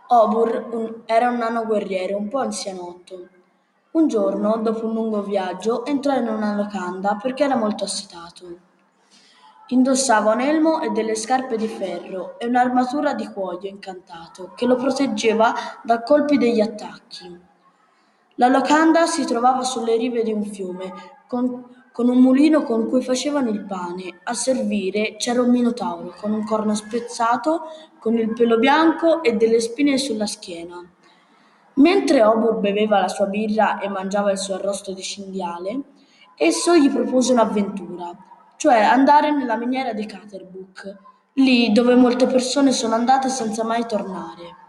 Era un nano guerriero un po' anzianotto. Un giorno, dopo un lungo viaggio, entrò in una locanda perché era molto assetato. Indossava un elmo e delle scarpe di ferro e un'armatura di cuoio incantato che lo proteggeva da colpi degli attacchi. La locanda si trovava sulle rive di un fiume, con un mulino con cui facevano il pane. A servire c'era un minotauro con un corno spezzato, con il pelo bianco e delle spine sulla schiena. Mentre Obur beveva la sua birra e mangiava il suo arrosto di cinghiale, esso gli propose un'avventura, cioè andare nella miniera di Caterbuck, lì dove molte persone sono andate senza mai tornare.